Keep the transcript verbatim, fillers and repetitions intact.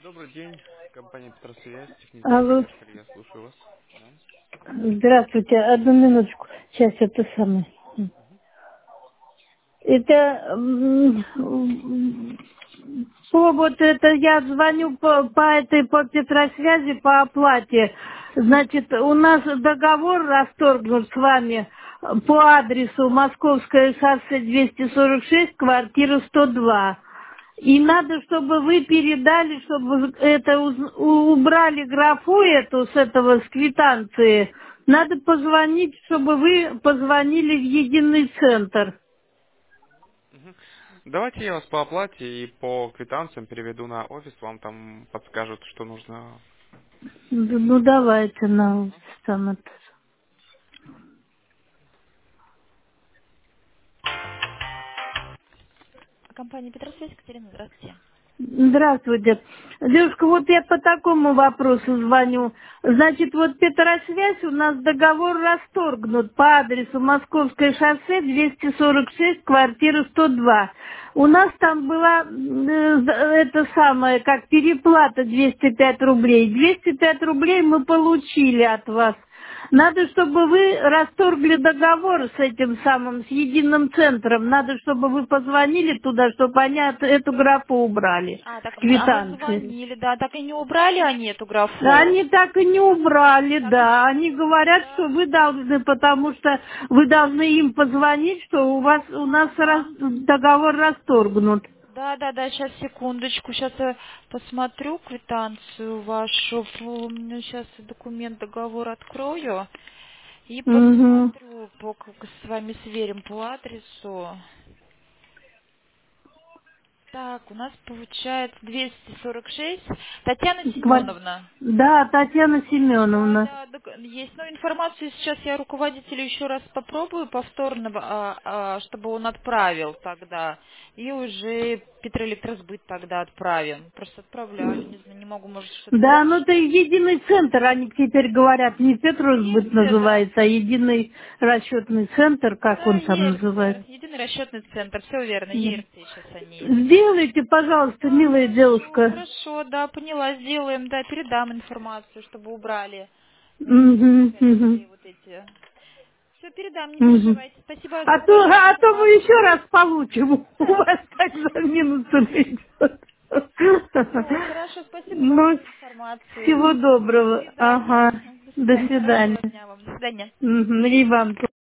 Добрый день, компания Петросвязь, технический Алло, специалист, я слушаю вас. Да. здравствуйте, одну минуточку. Сейчас это самое. Это м, м, по вот это я звоню по, по этой по Петросвязи по оплате. Значит, у нас договор расторгнут с вами по адресу Московское шоссе двести сорок шесть, квартира сто два. И надо, чтобы вы передали, чтобы это уз- у- убрали графу эту с этого, с квитанции. Надо позвонить, чтобы вы позвонили в единый центр. Мгм. Давайте я вас по оплате и по квитанциям переведу на офис, вам там подскажут, что нужно. Ну, ну, давайте на там это. Компания Петросвязь, Екатерина, здравствуйте. Здравствуйте. Девушка, вот я по такому вопросу звоню. Значит, вот Петросвязь, у нас договор расторгнут по адресу Московское шоссе двести сорок шесть, квартира сто два. У нас там была э, за- это самое, как переплата двести пять рублей. двести пять рублей мы получили от вас. Надо, чтобы вы расторгли договор с этим самым, с единым центром. Надо, чтобы вы позвонили туда, чтобы они от- эту графу убрали А, с так мы, а мы квитанции. звонили, да, так и не убрали они эту графу. Они так и не убрали, Так и не да. Они убрали, говорят, что да. вы должны, потому что вы должны им позвонить, что у вас у нас раз- Ага. договор расторгнут. Да, да, да, сейчас секундочку, сейчас я посмотрю квитанцию вашу, сейчас документ, договор открою и Угу. посмотрю, по, как с вами сверим по адресу. Так, у нас получается двести сорок шесть. Татьяна Семеновна. Да, Татьяна Да, Семеновна. да, док- есть. Ну, информацию сейчас я руководителю еще раз попробую повторно, а, а, чтобы он отправил тогда. И уже Петроэлектросбыт тогда отправим. Просто отправляли, не знаю, не могу, может, что-то Да, не... ну это единый центр, они теперь говорят, не Петросбыт Есть, э, да. называется, а единый расчетный центр, как Да, он там ЕРЦ, называется. единый расчетный центр, все верно, Да. ЕРЦ сейчас они есть. Сделайте, пожалуйста, Да, милая хорошо, девушка. хорошо, да, поняла, сделаем, да, передам информацию, чтобы убрали двести Мгм, пять мгм, рублей вот эти. Все, передам, не мгм. переживайте. Спасибо А то, большое за а то мы еще информацию. раз получим. У вас как за минусом идет. Все, хорошо, спасибо Ну, большое за информацию. всего До доброго. свидания. Ага. До До свидания, свидания. хорошего дня вам. До свидания. Мгм. И вам